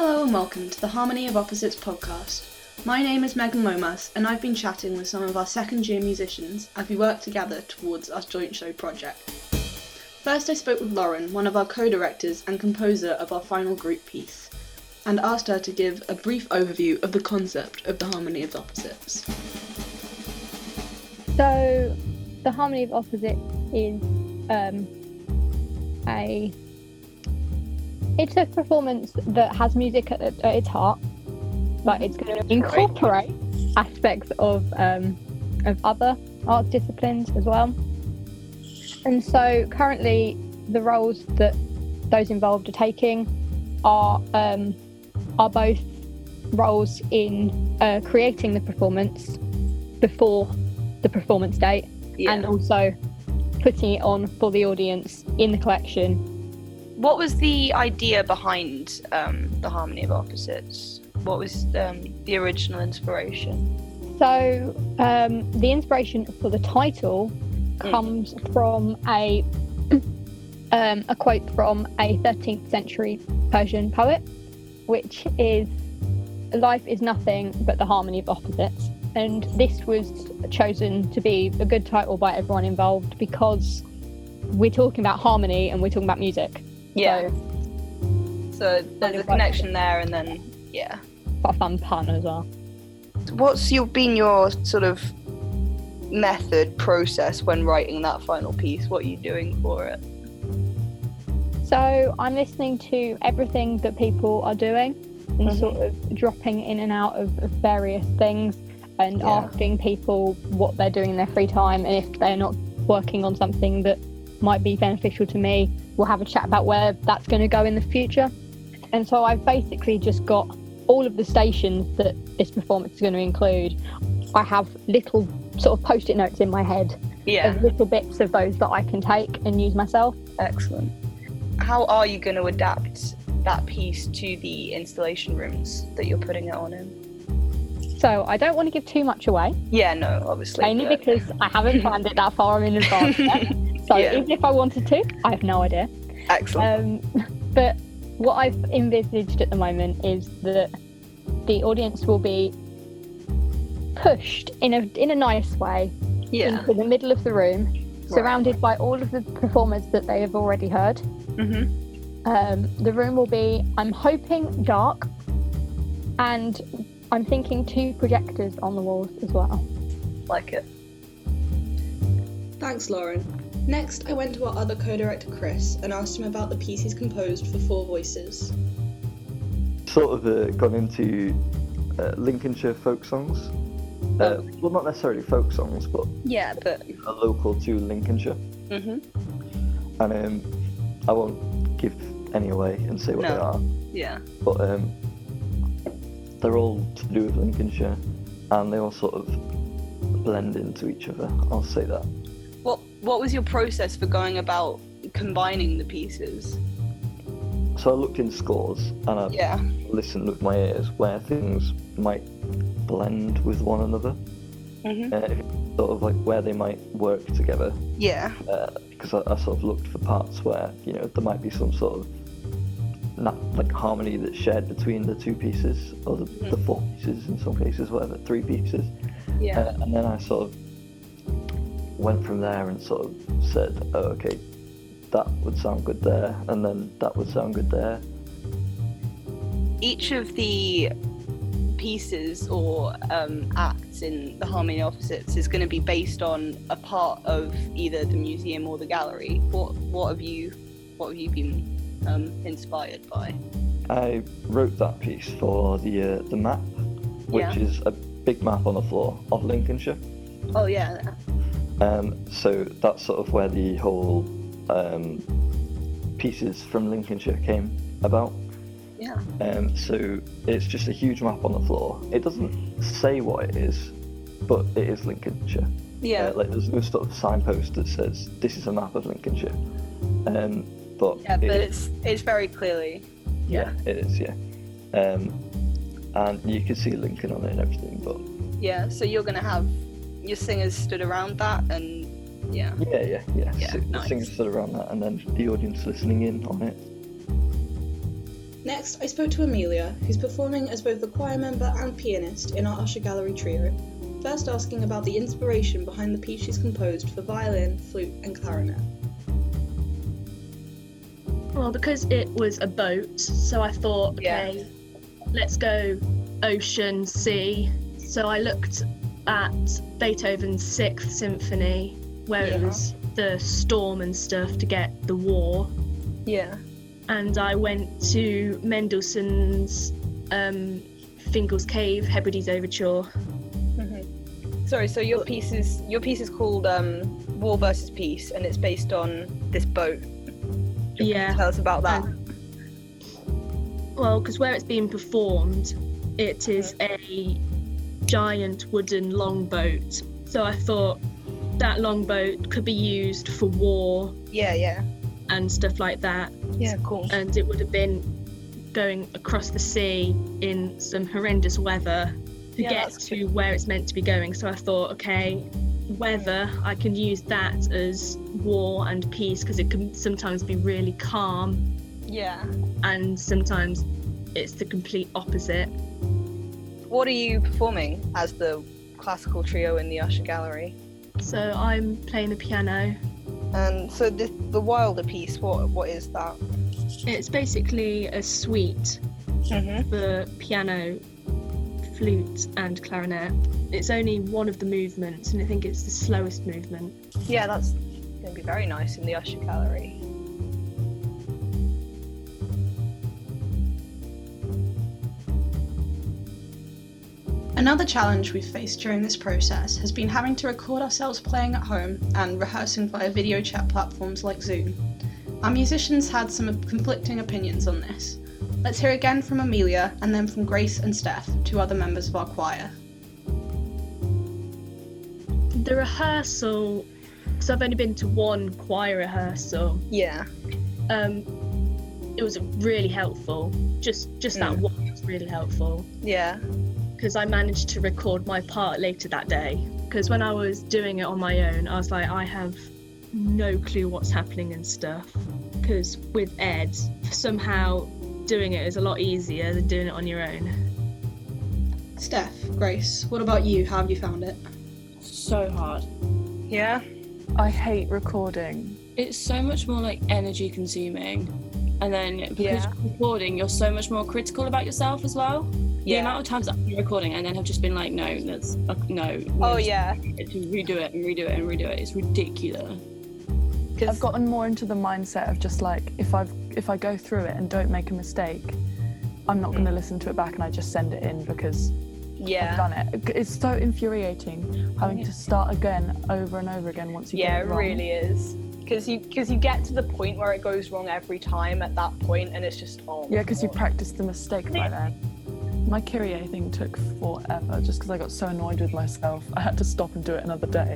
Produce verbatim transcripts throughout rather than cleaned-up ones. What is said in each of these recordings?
Hello and welcome to the Harmony of Opposites podcast. My name is Megan Lomas and I've been chatting with some of our second year musicians as we work together towards our joint show project. First I spoke with Lauren, one of our co-directors and composer of our final group piece, and asked her to give a brief overview of the concept of the Harmony of Opposites. So, the Harmony of Opposites is um, a it's a performance that has music at, at its heart, but it's going to incorporate aspects of um, of other art disciplines as well. And so, currently, the roles that those involved are taking are um, are both roles in uh, creating the performance before the performance date, yeah. and also putting it on for the audience in the collection. What was the idea behind um, the Harmony of Opposites? What was um, the original inspiration? So um, the inspiration for the title comes mm. from a um, a quote from a thirteenth century Persian poet, which is, "Life is nothing but the harmony of opposites." And this was chosen to be a good title by everyone involved because we're talking about harmony and we're talking about music. Yeah. So, so there's a connection there, and then, yeah. Quite a fun pun as well. What's your, been your sort of method, process when writing that final piece? What are you doing for it? So I'm listening to everything that people are doing and mm-hmm. sort of dropping in and out of, of various things. And yeah. asking people what they're doing in their free time, and if they're not working on something that might be beneficial to me, we'll have a chat about where that's going to go in the future. And so I've basically just got all of the stations that this performance is going to include. I have little sort of post-it notes in my head yeah. of little bits of those that I can take and use myself. Excellent. How are you going to adapt that piece to the installation rooms that you're putting it on in? So I don't want to give too much away. Yeah, no, obviously. Mainly but... because I haven't planned it that far in advance yet. So yeah. even if I wanted to, I have no idea. Excellent. Um, but what I've envisaged at the moment is that the audience will be pushed in a in a nice way yeah. into the middle of the room, right. surrounded by all of the performers that they have already heard. Mm-hmm. Um, the room will be, I'm hoping, dark, and I'm thinking two projectors on the walls as well. Like it. Thanks, Lauren. Next, I went to our other co-director, Chris, and asked him about the piece he's composed for Four Voices. Sort of uh, gone into uh, Lincolnshire folk songs. Uh, oh. Well, not necessarily folk songs, but yeah, but are local to Lincolnshire. Mm-hmm. And um, I won't give any away and say what no. they are. Yeah. But um, they're all to do with Lincolnshire, and they all sort of blend into each other, I'll say that. What What was your process for going about combining the pieces? So I looked in scores, and I yeah. listened with my ears where things might blend with one another. Mm-hmm. Uh, sort of like where they might work together. Yeah. Uh, because I, I sort of looked for parts where, you know, there might be some sort of not like harmony that's shared between the two pieces, or the, mm. the four pieces in some cases, whatever, three pieces. Yeah. Uh, and then I sort of went from there and sort of said, oh, okay, that would sound good there, and then that would sound good there. Each of the pieces or um, acts in the Harmony of Opposites is going to be based on a part of either the museum or the gallery. What What have you What have you been Um, inspired by? I wrote that piece for the uh, the map, which yeah. is a big map on the floor of Lincolnshire. Oh yeah. Um, so that's sort of where the whole um, pieces from Lincolnshire came about. Yeah. Um, so it's just a huge map on the floor. It doesn't say what it is, but it is Lincolnshire. Yeah. Uh, like there's no sort of signpost that says this is a map of Lincolnshire. Um, But yeah, but it, it's it's very clearly. Yeah, yeah, it is. Yeah, um, and you can see Lincoln on it and everything. But yeah, so you're gonna have your singers stood around that, and yeah. Yeah, yeah, yeah. yeah so nice. The singers stood around that, and then the audience listening in on it. Next, I spoke to Amelia, who's performing as both the choir member and pianist in our Usher Gallery trio, first asking about the inspiration behind the piece she's composed for violin, flute and clarinet. Well, because it was a boat, so I thought, okay, yeah. let's go ocean, sea. So I looked at Beethoven's Sixth Symphony, where yeah. it was the storm and stuff to get the war. Yeah. And I went to Mendelssohn's um, Fingal's Cave, Hebrides Overture. Mm-hmm. Sorry, so your piece is your piece is called um, War versus Peace, and it's based on this boat. Yeah. Tell us about that. Um, well, because where it's being performed, it is mm-hmm. a giant wooden longboat. So I thought that longboat could be used for war. Yeah, yeah. And stuff like that. Yeah, cool. And it would have been going across the sea in some horrendous weather to yeah, get to where it's meant to be going. So I thought, okay, weather, I can use that as war and peace, because it can sometimes be really calm. Yeah. And sometimes it's the complete opposite. What are you performing as the classical trio in the Usher Gallery? So I'm playing the piano. And so the, the Wilder piece, what what is that? It's basically a suite mm-hmm. for piano, flute and clarinet. It's only one of the movements, and I think it's the slowest movement. Yeah, that's going to be very nice in the Usher Gallery. Another challenge we've faced during this process has been having to record ourselves playing at home and rehearsing via video chat platforms like Zoom. Our musicians had some conflicting opinions on this. Let's hear again from Amelia and then from Grace and Steph, two other members of our choir. The rehearsal, because I've only been to one choir rehearsal. Yeah. Um, it was really helpful. Just just that Mm. one was really helpful. Yeah. Because I managed to record my part later that day. Because when I was doing it on my own, I was like, I have no clue what's happening and stuff. Because with Ed, somehow doing it is a lot easier than doing it on your own. Steph, Grace, what about you? How have you found it? So hard. Yeah? I hate recording. It's so much more like energy consuming. And then because Yeah. recording, you're so much more critical about yourself as well. The Yeah. amount of times I've been recording and then have just been like, no, that's uh, no. Oh, no, yeah. To redo it and redo it and redo it. It's ridiculous. I've gotten more into the mindset of just like, if I've if I go through it and don't make a mistake, I'm not going to listen to it back and I just send it in because Yeah. I've done it. It's so infuriating having to start again over and over again once you Yeah, get it it wrong. really is. Because you, cause you get to the point where it goes wrong every time at that point, and it's just, oh my Yeah, because you God. practiced the mistake by then. My Kyrie thing took forever just because I got so annoyed with myself. I had to stop and do it another day.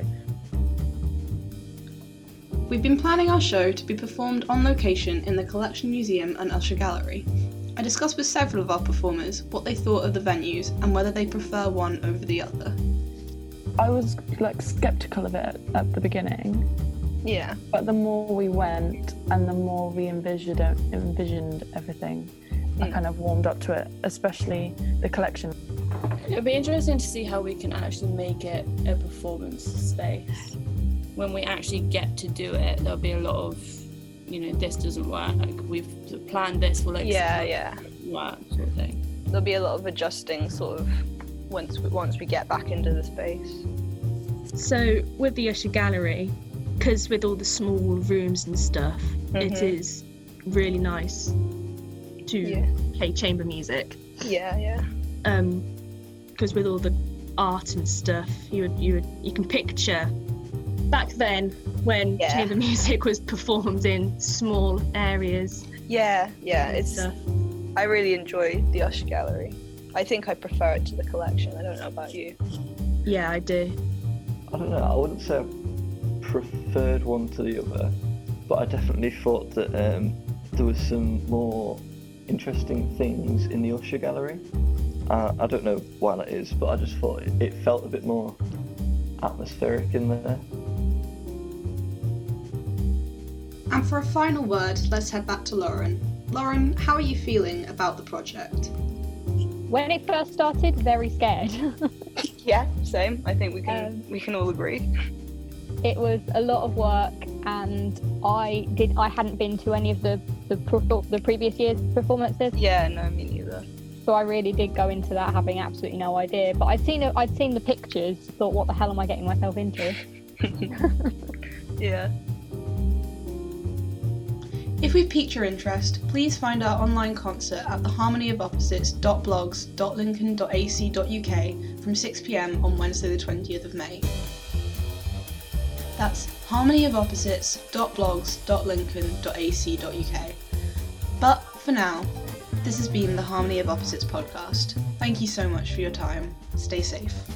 We've been planning our show to be performed on location in the Collection Museum and Usher Gallery. I discussed with several of our performers what they thought of the venues and whether they prefer one over the other. I was like sceptical of it at, at the beginning, Yeah. but the more we went and the more we envisioned envisioned everything, I Mm. kind of warmed up to it, especially the collection. It'll be interesting to see how we can actually make it a performance space. When we actually get to do it, there'll be a lot of, you know, this doesn't work. Like we've planned this for like Yeah, yeah. work sort of thing. There'll be a lot of adjusting sort of once we, once we get back into the space. So with the Usher Gallery, because with all the small rooms and stuff, it Mhm. is really nice to Yeah. play chamber music. Yeah, yeah. Um, because with all the art and stuff, you would, you would, you can picture back then when Yeah. chamber music was performed in small areas. Yeah, yeah. and It's. stuff. I really enjoy the Usher Gallery. I think I prefer it to the collection. I don't know about you. Yeah, I do. I don't know, I wouldn't say I preferred one to the other, but I definitely thought that um, there was some more interesting things in the Usher Gallery. Uh, I don't know why that is, but I just thought it, it felt a bit more atmospheric in there. And for a final word, let's head back to Lauren. Lauren, how are you feeling about the project? When it first started, very scared. Yeah, same. I think we can Um, we can all agree. It was a lot of work, and I did. I hadn't been to any of the the, pro- the previous year's performances, Yeah, no, me neither. so I really did go into that having absolutely no idea. But I'd seen it. I'd seen the pictures. Thought, what the hell am I getting myself into? Yeah. If we've piqued your interest, please find our online concert at the harmony of opposites dot blogs dot lincoln dot a c dot u k from six p m on Wednesday the twentieth of May. That's harmony of opposites dot blogs dot lincoln dot a c dot u k. But for now, this has been the Harmony of Opposites podcast. Thank you so much for your time. Stay safe.